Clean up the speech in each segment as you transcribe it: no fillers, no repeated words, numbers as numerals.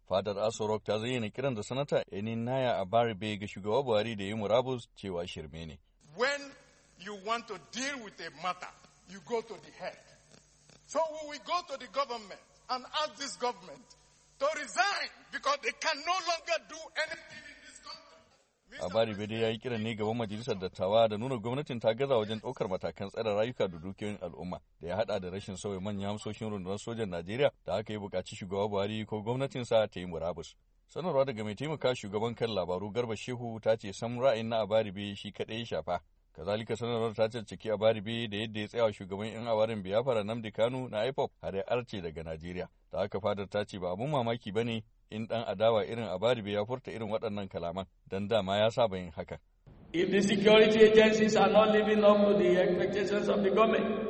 Fadar Aso Rock ta zayyana kiran da sanata Eninaya Abaribe ga shugaba Buhari da ya yi murabus cewa shirme ne. When you want to deal with a matter, you go to the head. So we will go to the government and ask this government to resign because they can no longer do anything in this country. Abaribe dai ya yi kiran ne gaban majalisar dattawa da nuna gwamnatin ta gaza wajen ɗaukar matakan tsare rayuka da dukiyoyin al'umma da ya haɗa da rashin sauya manyan hamsoshin rundunar sojan Najeriya da aka yi buƙaci shugaba Buhari ko gwamnatinsa ta yi murabus. Sanarwa daga mai taimaka shugaban kan labaru Garba Shehu ta ce sam ra'ayin na Abaribe shi kaɗai ya shafa. Kazalika sanarwar ta caccaki Abaribe da yadda ya tsaya shugaban 'yan awarin Biafra Nnamdi Kanu na IPOB har ya arce daga Najeriya. Da haka fadar ta ce ba abun mamaki ba ne in ɗan adawa irin Abaribe ya furta irin waɗannan kalaman don dama ya saba yin hakan. If the security agencies are not living up to the expectations of the government,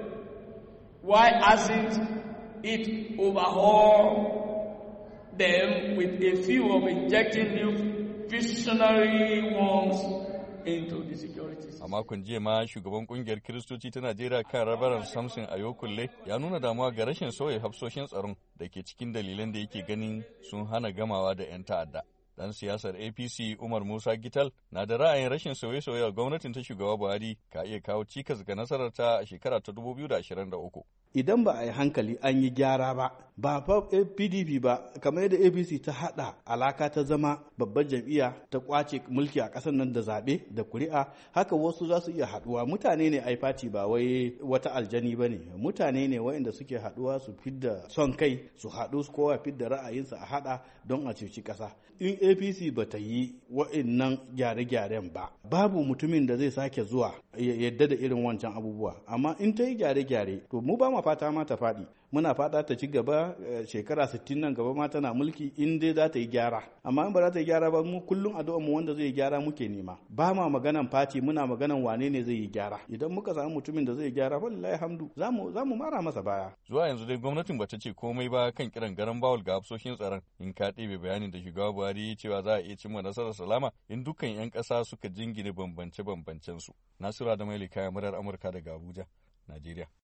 why hasn't it overhauled them with a view of injecting new visionary ones into the securities? A makon jiya ma shugaban kungiyar Kiristoci ta Najeriya kan rabaran Samson Ayokulle ya nuna damuwa ga rashin sauya hafsoshin tsaron da ke cikin dalilan da yake ganin sun hana gamawa da 'yan ta'adda. Dan siyasar APC Umar Musa Gital na da ra'ayin rashin sauye-sauye a gwamnatin ta shugaba Buhari ka iya kawo cikas ga nasararta a shekara ta 2023. Idan ba a yi hankali an yi gyara ba fa PDP ba, kamar yadda APC ta haɗa alaka ta zama babbar jam'iyya ta kwace mulki a ƙasar nan da zaɓe da kuri'a, haka wasu za su iya haɗuwa. Mutane ne ai fati ba wai wata aljani ba ne, mutane ne waɗanda suke haɗuwa su fidda son kai, su haɗu su kowa fidda ra'ayinsa a haɗa don a ceci ƙasa. In APC ba ta yi waɗannan gyare-gyaren ba, babu mutumin da zai sake zuwa ya yadda da irin wancan abubuwa. Amma in ta yi gyare-gyare, to mu ba ma fata ma ta faɗi. Muna fata ta ci gaba shekara 60 nan gaba ma tana mulki in dai za ta yi gyara. Amma in ba za ta yi gyara ba, mu kullum addu'ar mu wanda zai yi gyara muke nema. Ba ma maganan fati, muna maganan wane ne zai yi gyara. Idan muka samu mutumin da zai yi gyara, wallahi hamdu, za mu mara masa baya. Zuwa yanzu dai gwamnatin bata ce komai ba kan kiran garan bawul ga hafsoshin tsaron. In ka ɗebe bayanin da shugaba Buhari cewa za a iya cimma nasarar salama in dukkan 'yan ƙasa suka jingine bambance-bambancensu. Nasiru Adamu Elika, murar Amurka daga Abuja, Najeriya.